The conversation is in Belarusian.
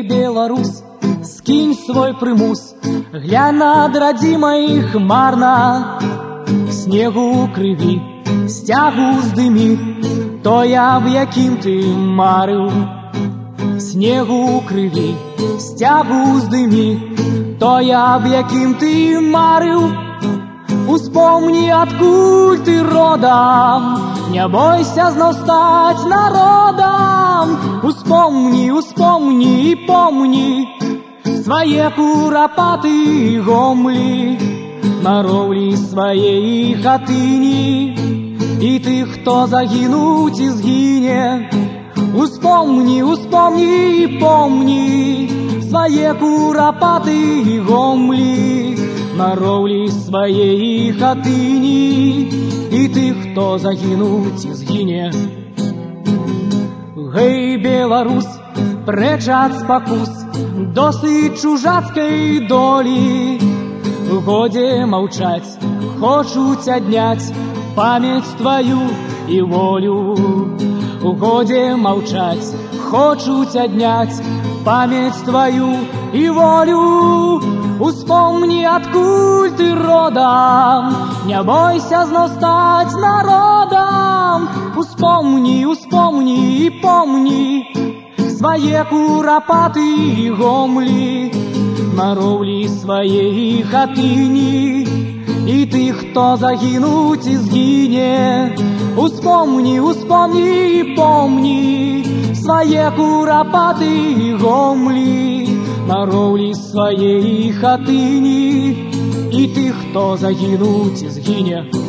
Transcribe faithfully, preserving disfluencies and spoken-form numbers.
Беларусь, скінь свой прымус, глянь над радзімай хмарна, снегу крыві, сцягу здымі, той, аб якім ты марыў. Снегу крыві, сцягу здымі, той, аб якім ты марыў. Успомні, адкуль ты родам, не бойся зноў стаць народам. Успомні, успомні і помні свае курапаты гомлі, мароўлі свае хатыні і тых, хто загінуў ці згіне. Успомні, успомні і помні свае курапаты гомлі, мароўлі свае хатыні і тых, хто загінуў ці згіне. Гэй, Беларусь, прэч ад спакус, досыць чужацкай долі. Годзе маўчаць, хочуць адняць памяць тваю і волю. Годзе маўчаць, хочуць адняць памяць тваю і волю. Успомні, адкуль ты родам, не бойся зноў стаць народам. Успомні, успомні і помні свае курапаты гомлі, мароўлі свае хатыні і тых, хто загінуў ці згіне. Успомні, успомні і помні свае курапаты гомлі, мароўлі свае хатыні і тых, хто загінуў ці згіне.